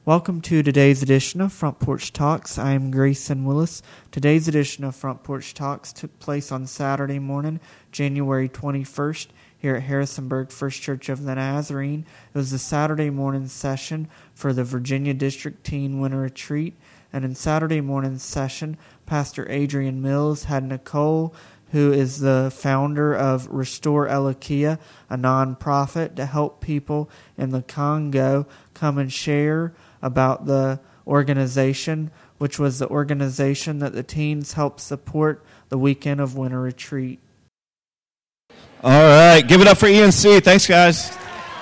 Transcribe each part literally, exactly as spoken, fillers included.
Welcome to today's edition of Front Porch Talks. I am Grayson Willis. Today's edition of Front Porch Talks took place on Saturday morning, January twenty-first, here at Harrisonburg First Church of the Nazarene. It was the Saturday morning session for the Virginia District Teen Winter Retreat. And in Saturday morning's session, Pastor Adrian Mills had Nicole, who is the founder of Restore Elikia, a nonprofit to help people in the Congo, come and share about the organization, which was the organization that the teens helped support the weekend of winter retreat. All right, give it up for E N C. Thanks, guys.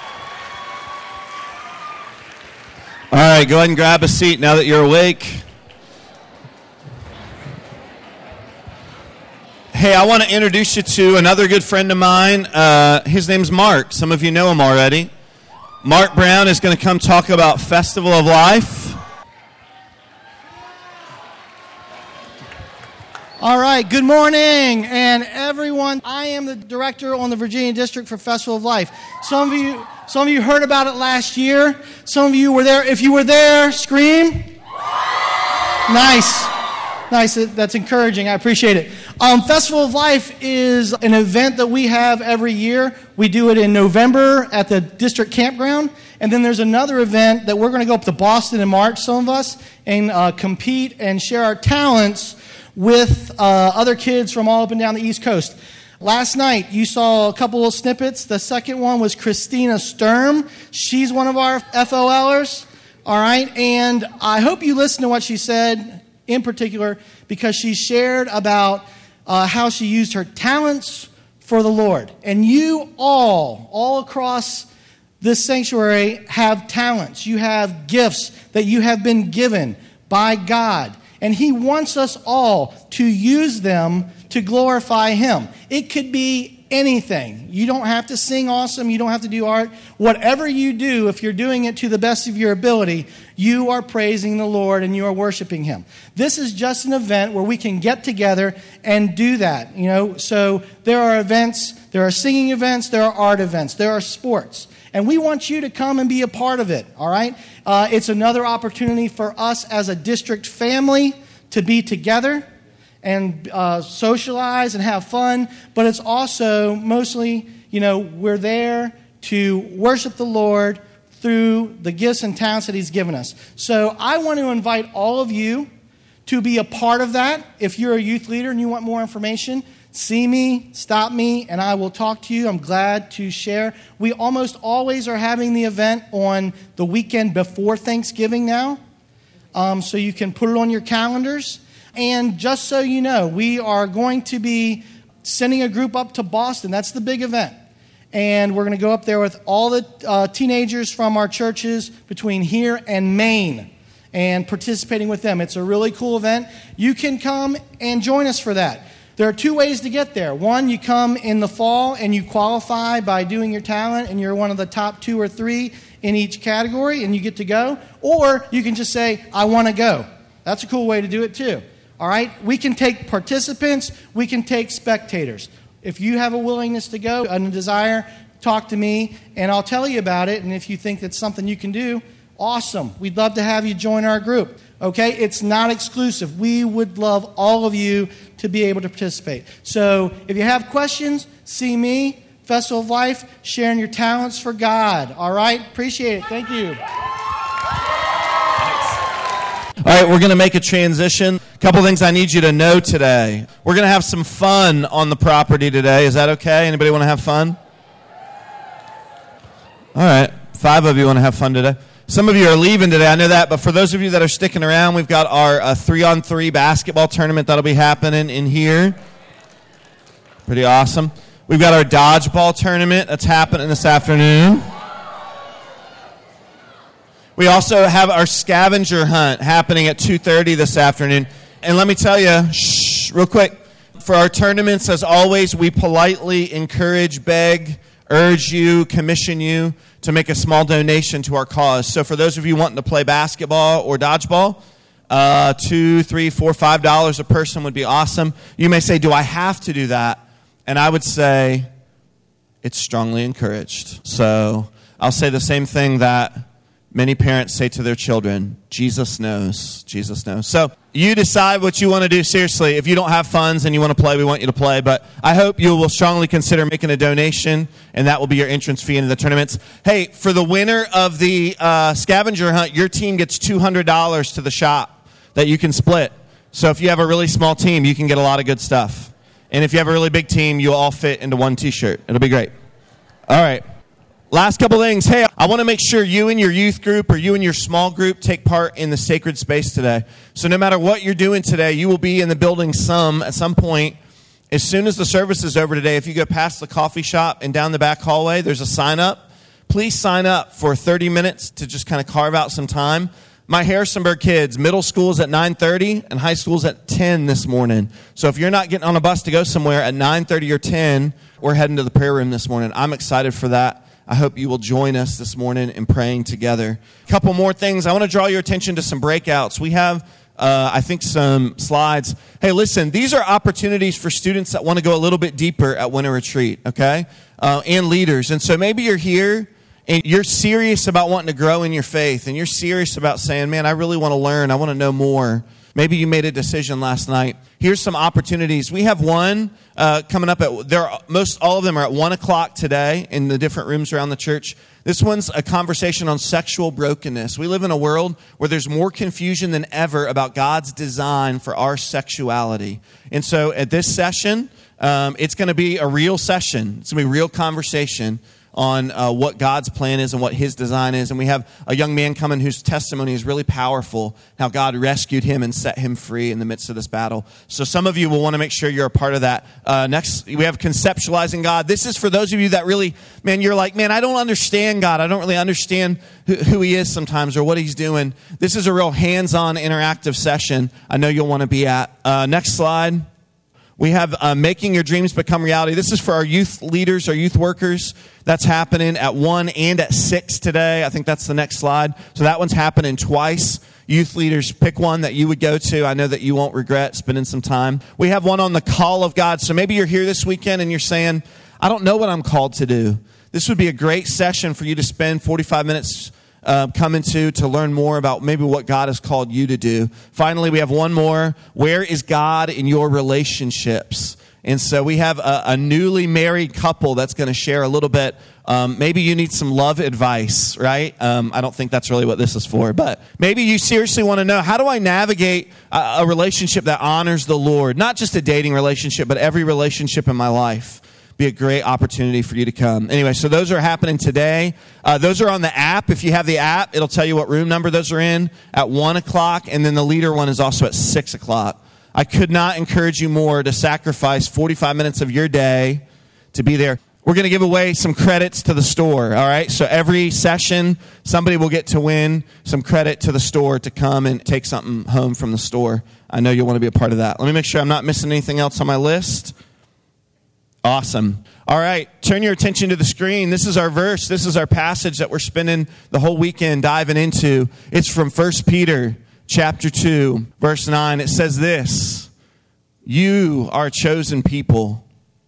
All right, go ahead and grab a seat now that you're awake. Hey, I want to introduce you to another good friend of mine. Uh, his name's Mark. Some of you know him already. Mark Brown is going to come talk about Festival of Life. All right, good morning, and everyone. I am the director on the Virginia District for Festival of Life. Some of you, some of you heard about it last year. Some of you were there. If you were there, scream. Nice. Nice, that's encouraging. I appreciate it. Um, Festival of Life is an event that we have every year. We do it in November at the district campground. And then there's another event that we're going to go up to Boston in March, some of us, and uh, compete and share our talents with uh, other kids from all up and down the East Coast. Last night, you saw a couple of snippets. The second one was Christina Sturm. She's one of our F O Lers. All right, and I hope you listened to what she said in particular, because she shared about uh, how she used her talents for the Lord. And you all, all across this sanctuary, have talents. You have gifts that you have been given by God. And He wants us all to use them to glorify Him. It could be anything. You don't have to sing awesome. You don't have to do art. Whatever you do, if you're doing it to the best of your ability, you are praising the Lord and you are worshiping Him. This is just an event where we can get together and do that. You know, so there are events, there are singing events, there are art events, there are sports. And we want you to come and be a part of it, all right? Uh, it's another opportunity for us as a district family to be together and uh, socialize and have fun, but it's also mostly, you know, we're there to worship the Lord through the gifts and talents that He's given us. So I want to invite all of you to be a part of that. If you're a youth leader and you want more information, see me, stop me, and I will talk to you. I'm glad to share. We almost always are having the event on the weekend before Thanksgiving now, um, so you can put it on your calendars. And just so you know, we are going to be sending a group up to Boston. That's the big event. And we're going to go up there with all the uh, teenagers from our churches between here and Maine and participating with them. It's a really cool event. You can come and join us for that. There are two ways to get there. One, you come in the fall and you qualify by doing your talent and you're one of the top two or three in each category and you get to go. Or you can just say, I want to go. That's a cool way to do it too. All right, we can take participants, we can take spectators. If you have a willingness to go and a desire, talk to me, and I'll tell you about it. And if you think that's something you can do, awesome. We'd love to have you join our group. Okay, it's not exclusive. We would love all of you to be able to participate. So if you have questions, see me, Festival of Life, sharing your talents for God. All right, appreciate it. Thank you. All right, we're going to make a transition. A couple things I need you to know today. We're going to have some fun on the property today. Is that okay? Anybody want to have fun? All right, five of you want to have fun today. Some of you are leaving today, I know that, but for those of you that are sticking around, we've got our uh, three-on-three basketball tournament that'll be happening in here. Pretty awesome. We've got our dodgeball tournament that's happening this afternoon. We also have our scavenger hunt happening at two thirty this afternoon. And let me tell you, shh, real quick, for our tournaments, as always, we politely encourage, beg, urge you, commission you to make a small donation to our cause. So for those of you wanting to play basketball or dodgeball, uh, two, three, four, five dollars a person would be awesome. You may say, do I have to do that? And I would say, it's strongly encouraged. So I'll say the same thing that Many parents say to their children, Jesus knows, Jesus knows. So you decide what you want to do. Seriously, if you don't have funds and you want to play, we want you to play. But I hope you will strongly consider making a donation, and that will be your entrance fee into the tournaments. Hey, for the winner of the uh, scavenger hunt, your team gets two hundred dollars to the shop that you can split. So if you have a really small team, you can get a lot of good stuff. And if you have a really big team, you'll all fit into one T-shirt. It'll be great. All right. Last couple things. Hey, I want to make sure you and your youth group or you and your small group take part in the sacred space today. So no matter what you're doing today, you will be in the building some at some point. As soon as the service is over today, if you go past the coffee shop and down the back hallway, there's a sign up. Please sign up for thirty minutes to just kind of carve out some time. My Harrisonburg kids, middle school is at nine thirty and high school is at ten this morning. So if you're not getting on a bus to go somewhere at nine thirty or ten, we're heading to the prayer room this morning. I'm excited for that. I hope you will join us this morning in praying together. A couple more things. I want to draw your attention to some breakouts. We have, uh, I think, some slides. Hey, listen, these are opportunities for students that want to go a little bit deeper at Winter Retreat, okay, uh, and leaders. And so maybe you're here and you're serious about wanting to grow in your faith, and you're serious about saying, man, I really want to learn. I want to know more. Maybe you made a decision last night. Here's some opportunities. We have one uh, coming up at, there. Most all of them are at one o'clock today in the different rooms around the church. This one's a conversation on sexual brokenness. We live in a world where there's more confusion than ever about God's design for our sexuality. And so at this session, um, it's going to be a real session. It's going to be a real conversation on uh, what God's plan is and what his design is. And we have a young man coming whose testimony is really powerful, how God rescued him and set him free in the midst of this battle. So some of you will want to make sure you're a part of that. Uh, next, we have Conceptualizing God. This is for those of you that really, man, you're like, man, I don't understand God. I don't really understand who, who he is sometimes or what he's doing. This is a real hands-on interactive session I know you'll want to be at. Uh, next slide. We have uh, Making Your Dreams Become Reality. This is for our youth leaders, our youth workers. That's happening at one and at six today. I think that's the next slide. So that one's happening twice. Youth leaders, pick one that you would go to. I know that you won't regret spending some time. We have one on the call of God. So maybe you're here this weekend and you're saying, I don't know what I'm called to do. This would be a great session for you to spend forty-five minutes Uh, coming to to learn more about maybe what God has called you to do. Finally, we have one more. Where is God in your relationships? And so we have a, a newly married couple that's going to share a little bit. Um, maybe you need some love advice, right? Um, I don't think that's really what this is for, but maybe you seriously want to know, how do I navigate a, a relationship that honors the Lord? Not just a dating relationship, but every relationship in my life. Be a great opportunity for you to come. Anyway, so those are happening today. Uh, those are on the app. If you have the app, it'll tell you what room number those are in at one o'clock, and then the leader one is also at six o'clock. I could not encourage you more to sacrifice forty-five minutes of your day to be there. We're going to give away some credits to the store, all right? So every session, somebody will get to win some credit to the store to come and take something home from the store. I know you'll want to be a part of that. Let me make sure I'm not missing anything else on my list. Awesome. All right, turn your attention to the screen. This is our verse. This is our passage that we're spending the whole weekend diving into. It's from First Peter chapter two, verse nine. It says this: you are a chosen people.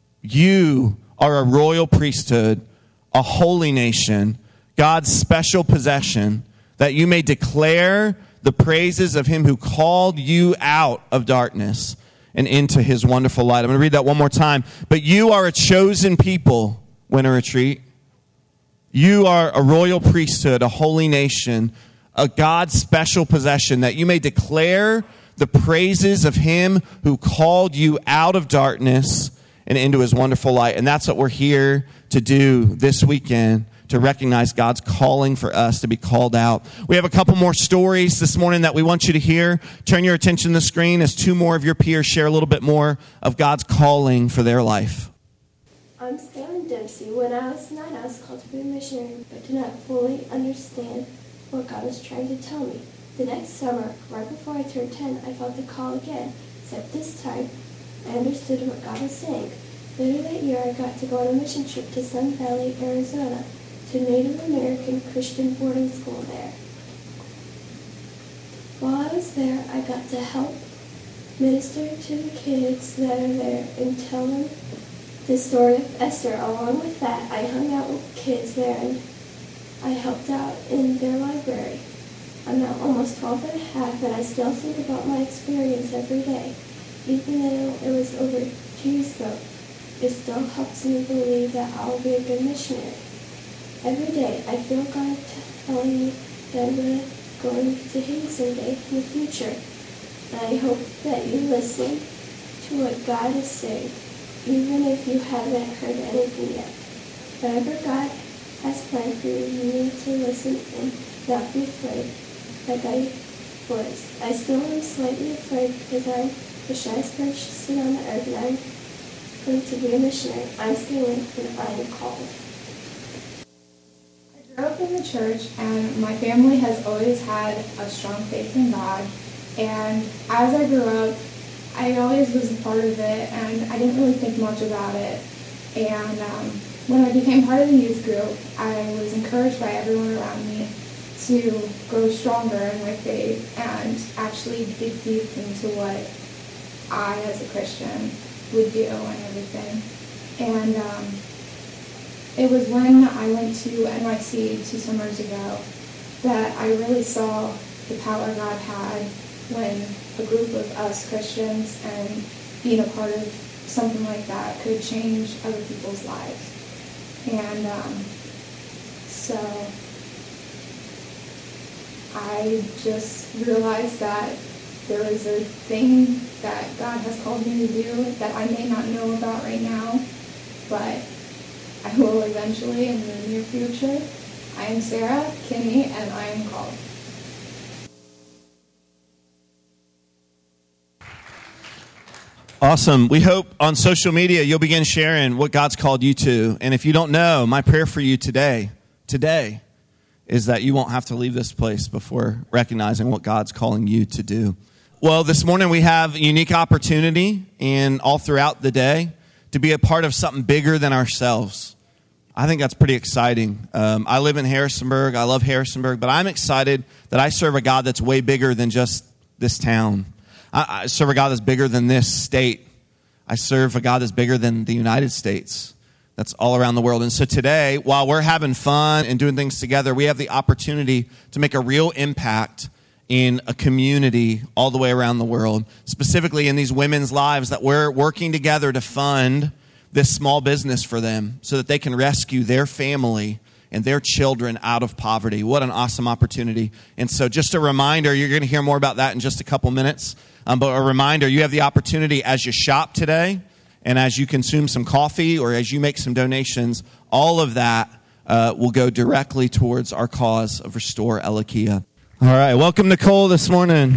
You are a royal priesthood, a holy nation, God's special possession, that you may declare the praises of him who called you out of darkness and into his wonderful light. I'm going to read that one more time. But you are a chosen people, Winter Retreat. You are a royal priesthood, a holy nation, a God's special possession, that you may declare the praises of him who called you out of darkness and into his wonderful light. And that's what we're here to do this weekend, to recognize God's calling for us to be called out. We have a couple more stories this morning that we want you to hear. Turn your attention to the screen as two more of your peers share a little bit more of God's calling for their life. I'm Skyland Dempsey. When I was nine, I was called to be a missionary, but did not fully understand what God was trying to tell me. The next summer, right before I turned ten, I felt the call again, except this time I understood what God was saying. Later that year, I got to go on a mission trip to Sun Valley, Arizona, to Native American Christian boarding school there. While I was there, I got to help minister to the kids that are there and tell them the story of Esther. Along with that, I hung out with kids there and I helped out in their library. I'm now almost twelve and a half, and I still think about my experience every day. Even though it was over two years ago, it still helps me believe that I'll be a good missionary. Every day, I feel God telling me that I'm going to go to Haiti someday in the future. And I hope that you listen to what God is saying, even if you haven't heard anything yet. Whatever God has planned for you, you need to listen and not be afraid, like I was. I still am slightly afraid because I'm the shyest person on the earth, and I'm going to be a missionary. I'm scared, and I am called. I grew up in the church, and my family has always had a strong faith in God. And as I grew up, I always was a part of it, and I didn't really think much about it. And um, when I became part of the youth group, I was encouraged by everyone around me to grow stronger in my faith and actually dig deep into what I, as a Christian, would do and everything. And um, it was when I went to N Y C two summers ago that I really saw the power God had when a group of us Christians and being a part of something like that could change other people's lives. And um, so I just realized that there is a thing that God has called me to do that I may not know about right now, but I will eventually in the near future. I am Sarah Kinney, and I am called. Awesome. We hope on social media you'll begin sharing what God's called you to. And if you don't know, my prayer for you today, today, is that you won't have to leave this place before recognizing what God's calling you to do. Well, this morning we have a unique opportunity, and all throughout the day, to be a part of something bigger than ourselves. I think that's pretty exciting. Um, I live in Harrisonburg. I love Harrisonburg, but I'm excited that I serve a God that's way bigger than just this town. I, I serve a God that's bigger than this state. I serve a God that's bigger than the United States. That's all around the world. And so today, while we're having fun and doing things together, we have the opportunity to make a real impact in a community all the way around the world, specifically in these women's lives, that we're working together to fund this small business for them so that they can rescue their family and their children out of poverty. What an awesome opportunity. And so just a reminder, you're going to hear more about that in just a couple minutes, um, but a reminder, you have the opportunity as you shop today and as you consume some coffee or as you make some donations, all of that uh, will go directly towards our cause of Restore Elakia. All right, welcome Nicole this morning.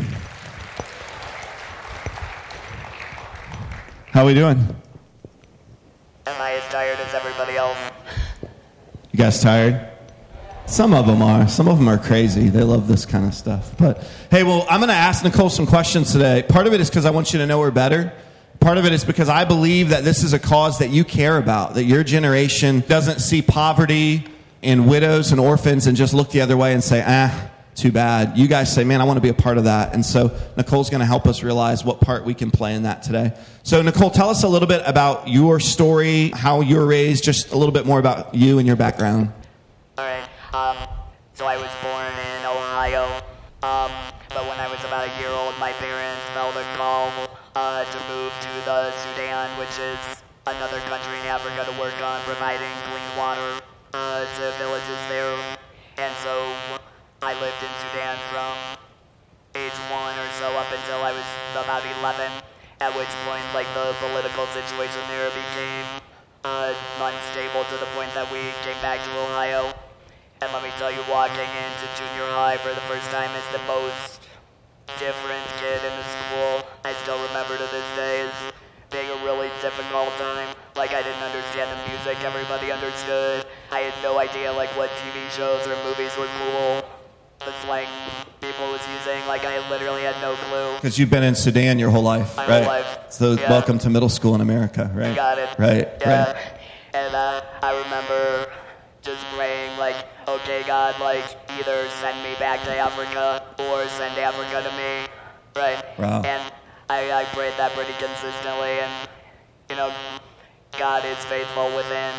How are we doing? Am I as tired as everybody else? You guys tired? Some of them are. Some of them are crazy. They love this kind of stuff. But hey, well, I'm going to ask Nicole some questions today. Part of it is because I want you to know her better. Part of it is because I believe that this is a cause that you care about, that your generation doesn't see poverty and widows and orphans and just look the other way and say, ah, too bad. You guys say, man, I want to be a part of that. And so Nicole's going to help us realize what part we can play in that today. So Nicole, tell us a little bit about your story, how you were raised, just a little bit more about you and your background. All right. Um, so I was born in Ohio, um, but when I was about a year old, my parents felt a call uh, to move to the Sudan, which is another country in Africa, to work on providing clean water uh, to villages there. And so I lived in Sudan from age one or so up until I was about eleven, at which point, like, the political situation there became uh, unstable to the point that we came back to Ohio. And let me tell you, walking into junior high for the first time as the most different kid in the school, I still remember to this day as being a really difficult time. Like, I didn't understand the music everybody understood. I had no idea, like, what T V shows or movies were cool. The slang people was using, like, I literally had no clue. Because you've been in Sudan your whole life, My right? whole life. So Yeah. welcome to middle school in America, right? You got it. Right, Yeah. right. And uh, I remember just praying, like, okay, God, like, either send me back to Africa or send Africa to me, right? Wow. And I, I prayed that pretty consistently, and, you know, God is faithful within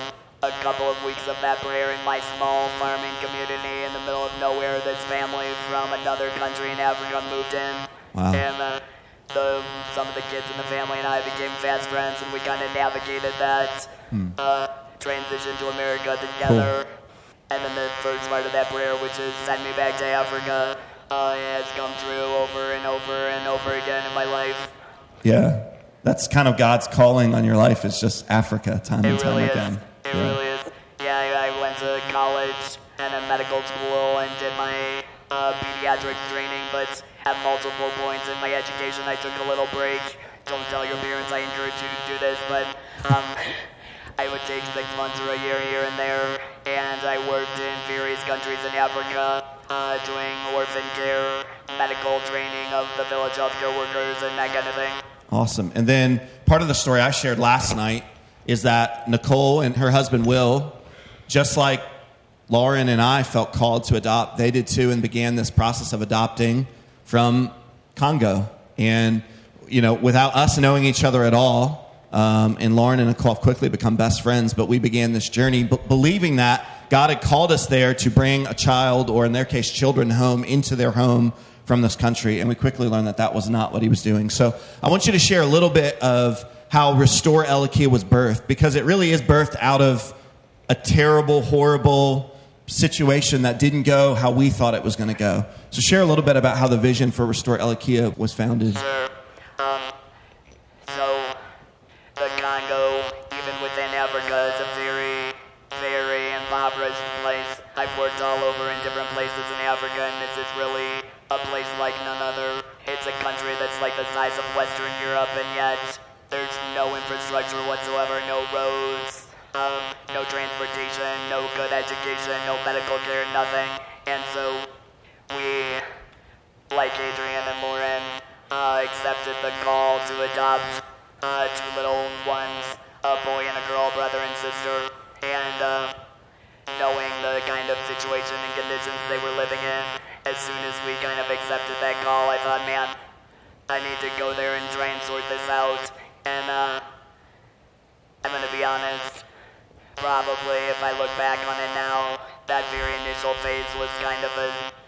a couple of weeks of that prayer in my small farming community in the middle of nowhere. This family from another country in Africa moved in. Wow. And uh, the, some of the kids in the family and I became fast friends, and we kind of navigated that Hmm. uh, transition to America together. And then the first part of that prayer, which is send me back to Africa, uh, has come true over and over and over again in my life. Yeah. That's kind of God's calling on your life. It's just Africa time and It time really is. again. It Yeah. really is. Yeah, I, I went to college and a medical school and did my uh, pediatric training, but at multiple points in my education, I took a little break. Don't tell your parents I encourage you to do this, but um, I would take six months or a year here and there, and I worked in various countries in Africa, uh, doing orphan care, medical training of the village healthcare workers, and that kind of thing. Awesome. And then part of the story I shared last night is that Nicole and her husband Will, just like Lauren and I felt called to adopt, they did too, and began this process of adopting from Congo. And, you know, without us knowing each other at all, um, and Lauren and Nicole have quickly become best friends, but we began this journey b- believing that God had called us there to bring a child, or in their case, children home, into their home from this country. And we quickly learned that that was not what he was doing. So I want you to share a little bit of how Restore Elikia was birthed, because it really is birthed out of a terrible, horrible situation that didn't go how we thought it was going to go. So share a little bit about how the vision for Restore Elikia was founded. Sure. Um, so, the Congo, even within Africa, is a very, very impoverished place. I've worked all over in different places in Africa, and this is really a place like none other. It's a country that's like the size of Western Europe, and yet there's no infrastructure whatsoever, no roads, um, no transportation, no good education, no medical care, nothing. And so we, like Adrian and Lauren, uh, accepted the call to adopt uh, two little ones, a boy and a girl, brother and sister. And uh, knowing the kind of situation and conditions they were living in, as soon as we kind of accepted that call, I thought, man, I need to go there and try and sort this out. And uh, I'm going to be honest, probably if I look back on it now, that very initial phase was kind of a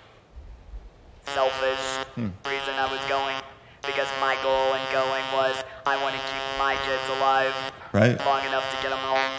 selfish hmm. reason I was going. Because my goal in going was, I want to keep my kids alive right. long enough to get them home.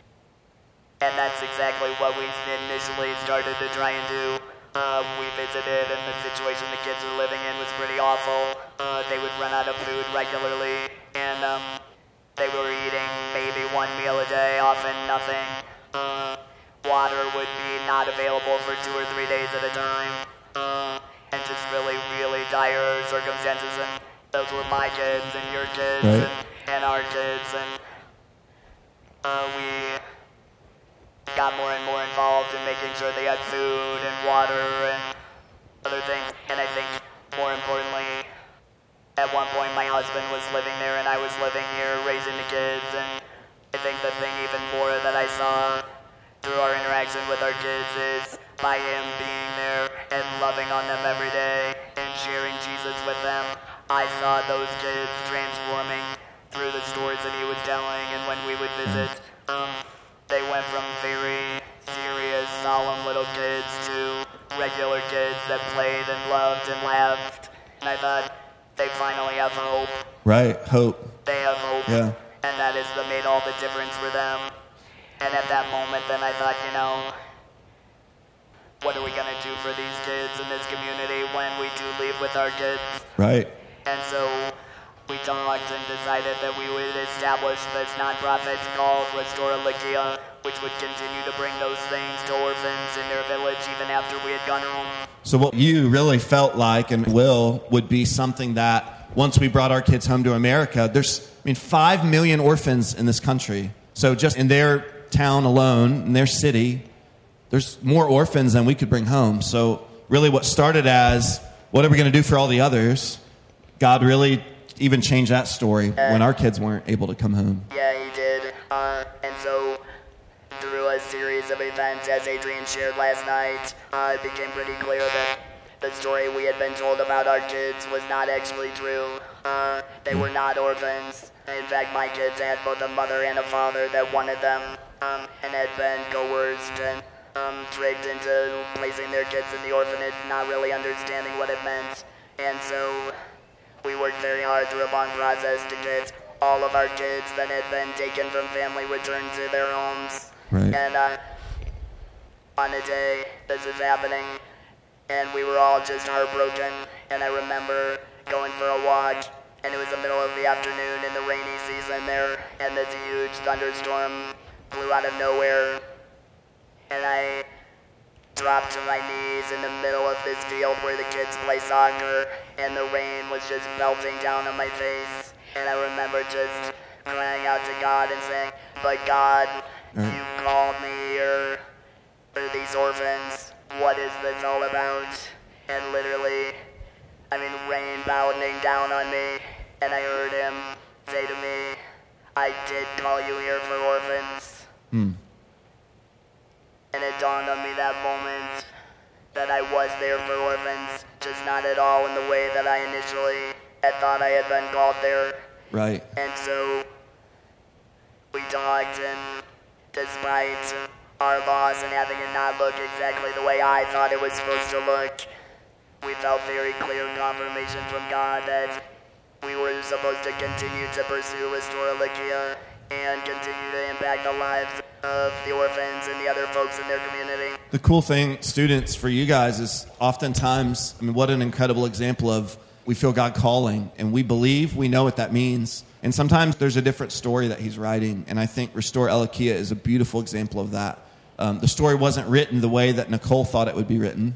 And that's exactly what we initially started to try and do. Uh, we visited, and the situation the kids were living in was pretty awful. Uh, they would run out of food regularly, and um, they were eating maybe one meal a day, often nothing. Uh, water would be not available for two or three days at a time, uh, and just really, really dire circumstances. And those were my kids, and your kids, right. and, and our kids, and uh, we got more and more involved in making sure they had food and water and other things. And I think, more importantly, at one point my husband was living there and I was living here raising the kids. And I think the thing even more that I saw through our interaction with our kids is by him being there and loving on them every day and sharing Jesus with them, I saw those kids transforming through the stories that he was telling. And when we would visit, um, they went from very serious, solemn little kids to regular kids that played and loved and laughed. And I thought, they finally have hope. Right, hope. They have hope. Yeah. And that has made all the difference for them. And at that moment, then I thought, you know, what are we going to do for these kids in this community when we do leave with our kids? Right. And so we talked and decided that we would establish this nonprofit called Restore Elikia, which would continue to bring those things to orphans in their village even after we had gone home. So what you really felt like, and will, would be something that once we brought our kids home to America, there's, I mean, five million orphans in this country. So just in their town alone, in their city, there's more orphans than we could bring home. So really what started as, what are we going to do for all the others? God really even changed that story uh, when our kids weren't able to come home. Yeah, he did. Uh, and so through a series of events, as Adrian shared last night, uh, it became pretty clear that the story we had been told about our kids was not actually true. Uh, they were not orphans. In fact, my kids had both a mother and a father that wanted them um, and had been coerced and um, tricked into placing their kids in the orphanage, not really understanding what it meant. And so we worked very hard through a long process to get all of our kids that had been taken from family returned to their homes. Right. And uh, on a day this is happening, and we were all just heartbroken. And I remember going for a walk, and it was the middle of the afternoon in the rainy season there, and this huge thunderstorm blew out of nowhere, and I dropped to my knees in the middle of this field where the kids play soccer, and the rain was just melting down on my face. And I remember just crying out to God and saying, "But God, you called me here for these orphans. What is this all about?" And literally, I mean, rain pounding down on me, and I heard him say to me, "I did call you here for orphans." Hmm. And it dawned on me that moment that I was there for orphans, just not at all in the way that I initially had thought I had been called there. Right. And so we talked, and despite our loss and having it not look exactly the way I thought it was supposed to look, we felt very clear confirmation from God that we were supposed to continue to pursue Restore Lycia and continue to impact the lives of the orphans and the other folks in their community. The cool thing, students, for you guys is oftentimes, I mean, what an incredible example of we feel God calling, and we believe, we know what that means. And sometimes there's a different story that he's writing, and I think Restore Lycia is a beautiful example of that. Um, the story wasn't written the way that Nicole thought it would be written,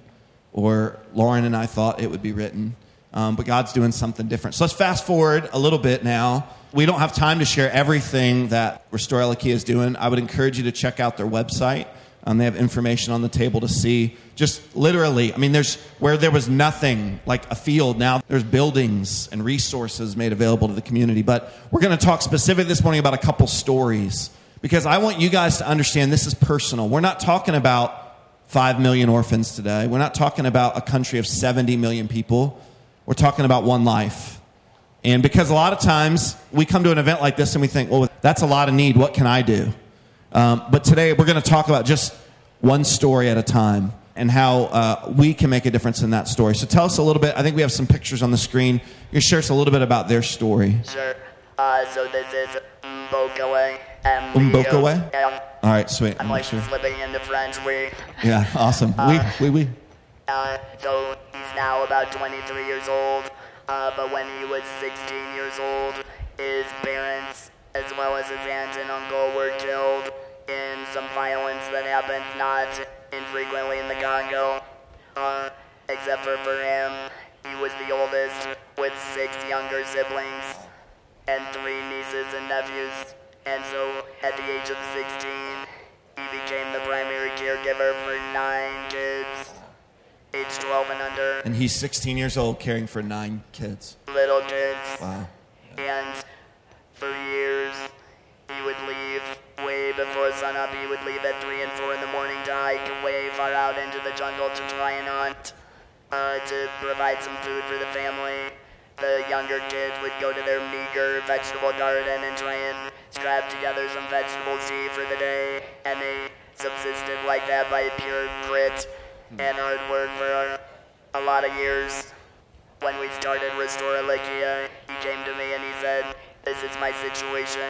or Lauren and I thought it would be written, um, but God's doing something different. So let's fast forward a little bit now. We don't have time to share everything that Restore Lycia is doing. I would encourage you to check out their website. Um, they have information on the table to see. Just literally, I mean, there's where there was nothing, like a field, now there's buildings and resources made available to the community. But we're going to talk specifically this morning about a couple stories, because I want you guys to understand this is personal. We're not talking about five million orphans today. We're not talking about a country of seventy million people. We're talking about one life. And because a lot of times we come to an event like this and we think, well, that's a lot of need. What can I do? Um, but today we're going to talk about just one story at a time and how uh, we can make a difference in that story. So tell us a little bit. I think we have some pictures on the screen. You share us a little bit about their story. Sure. Uh, so this is Mbokawe. Mbokawe? Yeah. All right, sweet. I'm like sure. slipping into French. We. Yeah, awesome. Uh, we, we, we. Uh, so he's now about twenty-three years old. Uh, but when he was sixteen years old, his parents, as well as his aunt and uncle, were killed in some violence that happens not infrequently in the Congo. Uh, except for for him, he was the oldest with six younger siblings and three nieces and nephews. And so at the age of sixteen, he became the primary caregiver for nine kids, age twelve and under. And he's sixteen years old, caring for nine kids. Little kids. Wow. And for years, he would leave way before sunup. He would leave at three and four in the morning to hike way far out into the jungle to try and hunt, uh, to provide some food for the family. The younger kids would go to their meager vegetable garden and try and scrap together some vegetable tea for the day. And they subsisted like that by pure grit and hard work for a, a lot of years. When we started Restore Lycia, he came to me and he said, "This is my situation.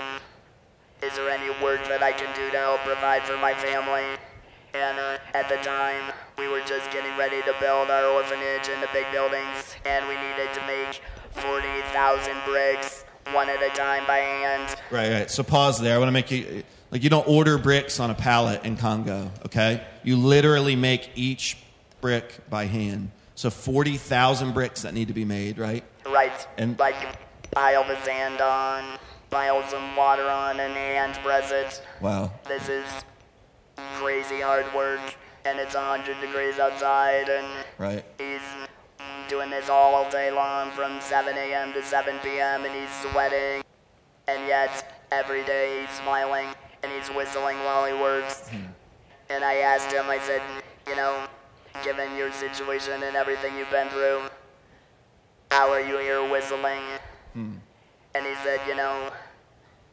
Is there any work that I can do to help provide for my family?" And uh, at the time, we were just getting ready to build our orphanage and the big buildings, and we needed to make forty thousand bricks, one at a time by hand. Right, right. So pause there. I want to make you, like, you don't order bricks on a pallet in Congo, okay? You literally make each brick by hand. So forty thousand bricks that need to be made, right? Right. And like pile the sand on, pile some water on, and hand press it. Wow. This is crazy hard work, and it's one hundred degrees outside, and right. he's doing this all day long from seven a.m. to seven p.m., and he's sweating, and yet every day he's smiling, and he's whistling while he works. Hmm. And I asked him, I said, you know, given your situation and everything you've been through, how are you here whistling? Hmm. And he said, you know,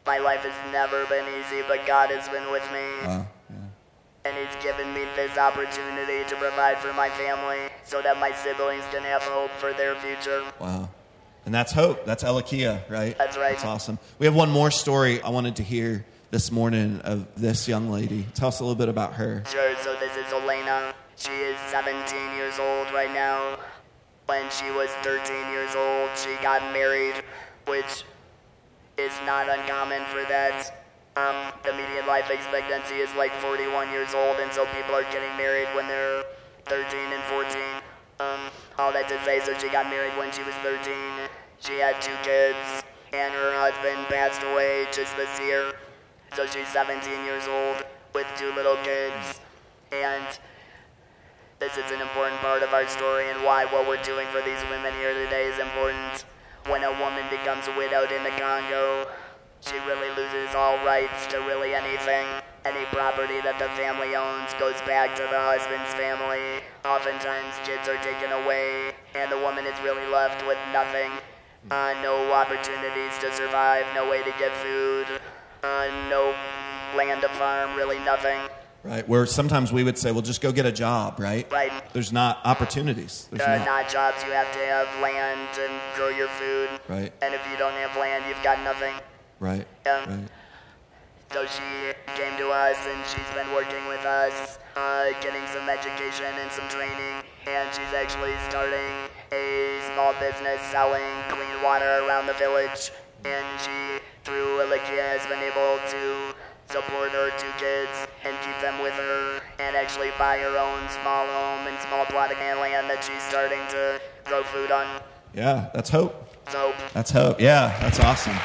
My life has never been easy, but God has been with me. Wow. And he's given me this opportunity to provide for my family so that my siblings can have hope for their future. Wow. And that's hope. That's Elakia, right? That's right. That's awesome. We have one more story I wanted to hear this morning of this young lady. Tell us a little bit about her. Sure, so this is Elena. She is seventeen years old right now. When she was thirteen years old, she got married, which is not uncommon for that. Um, the median life expectancy is like forty-one years old, and so people are getting married when they're thirteen and fourteen. Um, all that to say, so she got married when she was thirteen. She had two kids, and her husband passed away just this year. So she's seventeen years old with two little kids. And this is an important part of our story and why what we're doing for these women here today is important. When a woman becomes widowed in the Congo, she really loses all rights to really anything. Any property that the family owns goes back to the husband's family. Oftentimes kids are taken away and the woman is really left with nothing. Uh, no opportunities to survive, no way to get food, uh, no land to farm, really nothing. Right, where sometimes we would say, well, just go get a job, right? Right. There's not opportunities. There's Uh, not. not jobs, you have to have land and grow your food. Right. And if you don't have land, you've got nothing. Right, Yeah. right. So she came to us and she's been working with us, uh, getting some education and some training, and she's actually starting a small business selling clean water around the village. And she, through Elakia, has been able to support her two kids and keep them with her and actually buy her own small home and small plot of land that she's starting to grow food on. Yeah, that's hope. So That's hope. Yeah, that's awesome.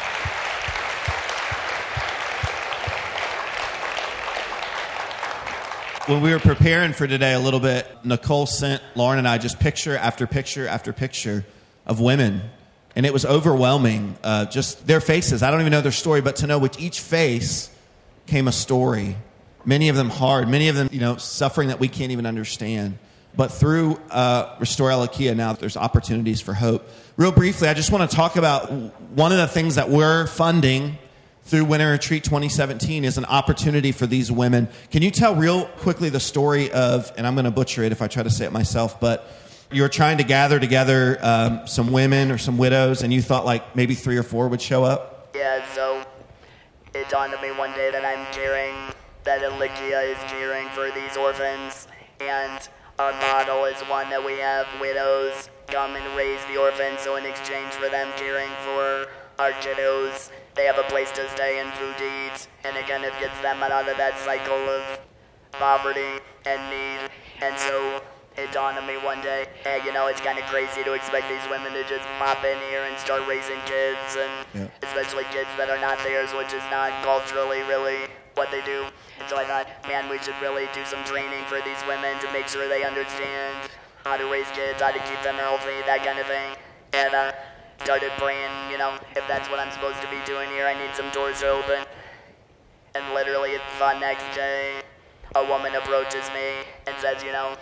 When we were preparing for today a little bit, Nicole sent Lauren and I just picture after picture after picture of women. And it was overwhelming, uh, just their faces. I don't even know their story, but to know with each face came a story. Many of them hard, many of them, you know, suffering that we can't even understand. But through uh, Restore Elakia now, there's opportunities for hope. Real briefly, I just want to talk about one of the things that we're funding through Winter Retreat twenty seventeen is an opportunity for these women. Can you tell real quickly the story of, and I'm going to butcher it if I try to say it myself, but you were trying to gather together um, some women or some widows, and you thought like maybe three or four would show up? yeah, so it dawned on me one day that I'm caring, that Elakia is caring for these orphans, and our model is one that we have widows come and raise the orphans, so in exchange for them caring for our kiddos, they have a place to stay and food to eat, and it kind of gets them out of that cycle of poverty and need. And so it dawned on me one day, hey, you know, it's kind of crazy to expect these women to just pop in here and start raising kids, and Yeah. especially kids that are not theirs, which is not culturally really what they do. And so I thought, man, we should really do some training for these women to make sure they understand how to raise kids, how to keep them healthy, that kind of thing. And uh, started praying, you know, if that's what I'm supposed to be doing here, I need some doors to open. And literally the next day, a woman approaches me and says, you know,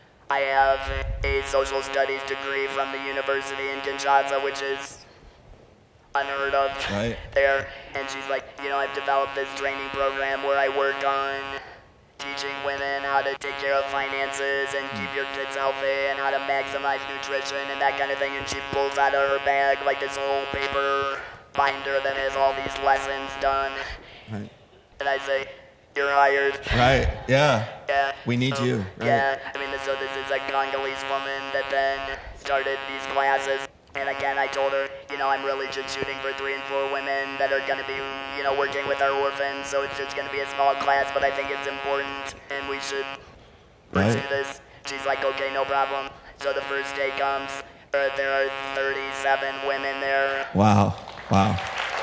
I have a social studies degree from the university in Kinshasa, which is unheard of Right. there. And she's like, you know, I've developed this training program where I work on teaching women how to take care of finances and keep your kids healthy and how to maximize nutrition and that kind of thing. And she pulls out of her bag like this whole paper binder that has all these lessons done. Right. And I say, you're hired. Right. Yeah. Yeah. We need so, you, right. Yeah. I mean, so this is a Congolese woman that then started these classes. And again, I told her, you know, I'm really just shooting for three and four women that are going to be, you know, working with our orphans. So it's just going to be a small class, but I think it's important and we should pursue Right. this. She's like, okay, no problem. So the first day comes. Uh, there are thirty-seven women there. Wow. Wow.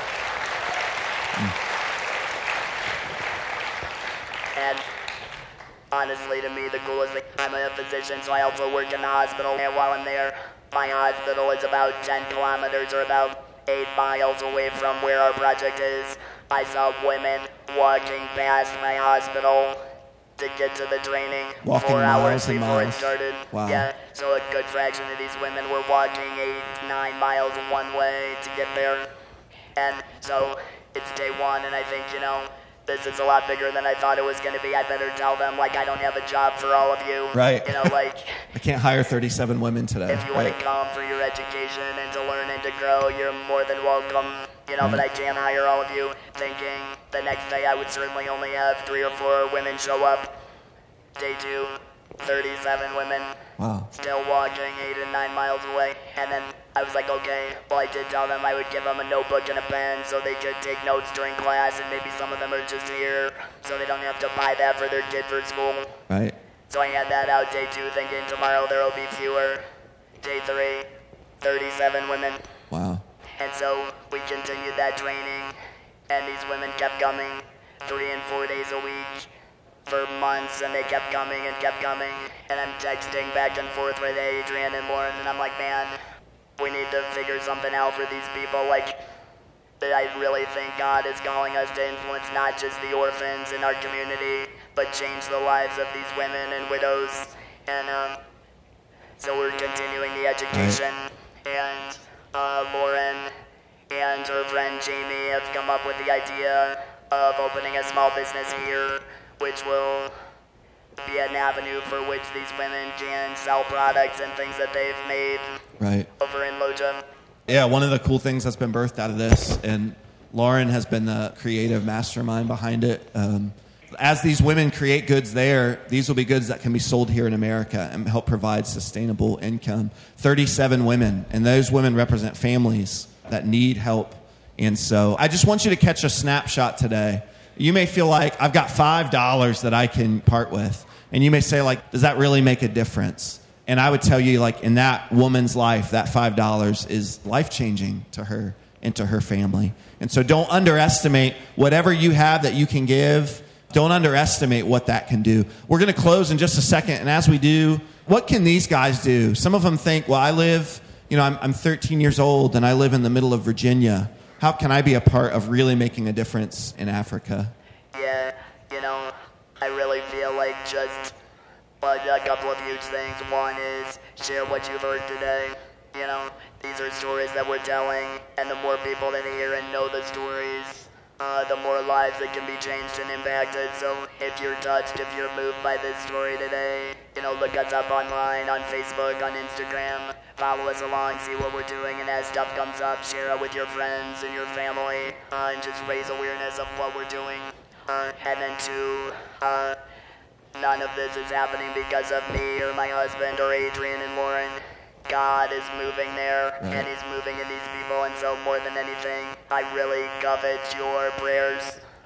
And honestly, to me, the coolest thing, I'm a physician, so I also work in the hospital. And while I'm there, my hospital is about ten kilometers or about eight miles away from where our project is. I saw women walking past my hospital to get to the training Walking four hours miles and before it miles. started. Wow. Yeah, so a good fraction of these women were walking eight, nine miles one way to get there. And so it's day one, and I think, you know, this is a lot bigger than I thought it was going to be. I better tell them, like, I don't have a job for all of you. Right. You know, like... I can't hire thirty-seven women today. If you right. want to come for your education and to learn and to grow, you're more than welcome. You know, right. but I can't hire all of you, thinking the next day I would certainly only have three or four women show up. Day two, thirty-seven women. Wow. Still walking eight and nine miles away. And then I was like, okay, well, I did tell them I would give them a notebook and a pen so they could take notes during class, and maybe some of them are just here so they don't have to buy that for their kid for school. Right. So I had that out day two, thinking tomorrow there will be fewer. Day three, thirty-seven women. Wow. And so we continued that training, and these women kept coming three and four days a week for months, and they kept coming and kept coming. And I'm texting back and forth with Adrian and Lauren, and I'm like, man, we need to figure something out for these people. Like, that I really think God is calling us to influence not just the orphans in our community, but change the lives of these women and widows. And um, so we're continuing the education, and uh, Lauren and her friend Jamie have come up with the idea of opening a small business here, which will be an avenue for which these women can sell products and things that they've made right. over in Loja. Yeah, one of the cool things that's been birthed out of this, and Lauren has been the creative mastermind behind it. Um, as these women create goods there, these will be goods that can be sold here in America and help provide sustainable income. thirty-seven women, and those women represent families that need help. And so I just want you to catch a snapshot today. You may feel like, I've got five dollars that I can part with. And you may say, like, does that really make a difference? And I would tell you, like, in that woman's life, that five dollars is life-changing to her and to her family. And so don't underestimate whatever you have that you can give. Don't underestimate what that can do. We're going to close in just a second. And as we do, what can these guys do? Some of them think, well, I live, you know, I'm, I'm thirteen years old and I live in the middle of Virginia. How can I be a part of really making a difference in Africa? Yeah, you know, I really feel like just well, a couple of huge things. One is share what you've heard today. You know, these are stories that we're telling, and the more people that hear and know the stories, uh, the more lives that can be changed and impacted. So if you're touched, if you're moved by this story today, you know, look us up online, on Facebook, on Instagram. Follow us along, see what we're doing, and as stuff comes up, share it with your friends and your family, uh, and just raise awareness of what we're doing. Uh, and then two, uh, none of this is happening because of me or my husband or Adrian and Lauren. God is moving there, right. And he's moving in these people, and so more than anything, I really covet your prayers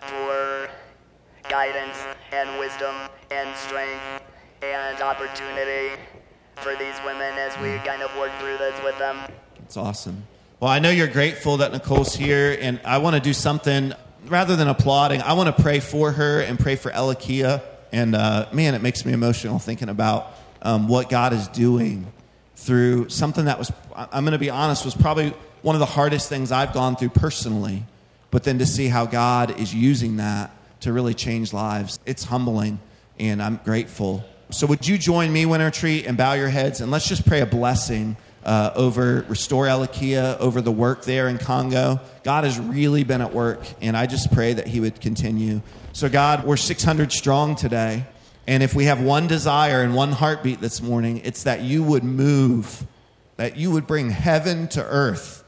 for guidance and wisdom and strength and opportunity for these women as we kind of work through this with them. It's awesome. Well, I know you're grateful that Nicole's here, and I want to do something, rather than applauding, I want to pray for her and pray for Elakia. And uh, man, it makes me emotional thinking about um, what God is doing through something that was, I'm going to be honest, was probably one of the hardest things I've gone through personally. But then to see how God is using that to really change lives, it's humbling, and I'm grateful. So would you join me, Winter Tree, and bow your heads, and let's just pray a blessing uh, over Restore Elakia, over the work there in Congo. God has really been at work, and I just pray that he would continue. So God, we're six hundred strong today, and if we have one desire and one heartbeat this morning, it's that you would move, that you would bring heaven to earth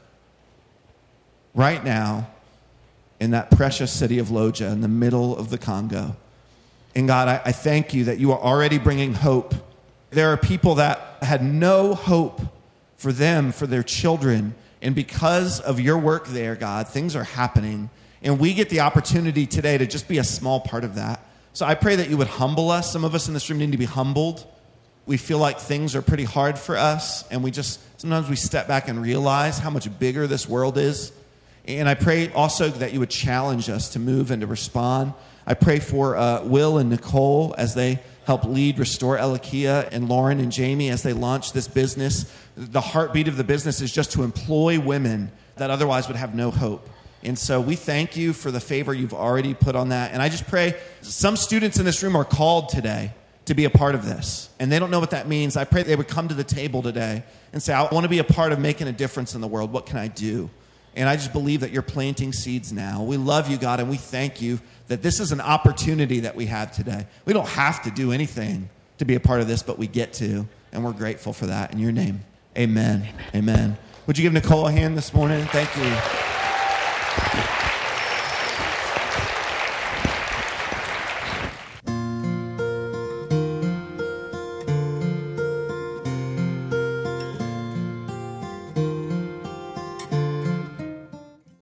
right now in that precious city of Loja in the middle of the Congo. And God, I, I thank you that you are already bringing hope. There are people that had no hope for them, for their children. And because of your work there, God, things are happening. And we get the opportunity today to just be a small part of that. So I pray that you would humble us. Some of us in this room need to be humbled. We feel like things are pretty hard for us. And we just, sometimes we step back and realize how much bigger this world is. And I pray also that you would challenge us to move and to respond. I pray for uh, Will and Nicole as they help lead Restore Elakia, and Lauren and Jamie as they launch this business. The heartbeat of the business is just to employ women that otherwise would have no hope. And so we thank you for the favor you've already put on that. And I just pray some students in this room are called today to be a part of this, and they don't know what that means. I pray they would come to the table today and say, I want to be a part of making a difference in the world. What can I do? And I just believe that you're planting seeds now. We love you, God, and we thank you that this is an opportunity that we have today. We don't have to do anything to be a part of this, but we get to, and we're grateful for that. In your name, amen. Amen. Would you give Nicole a hand this morning? Thank you.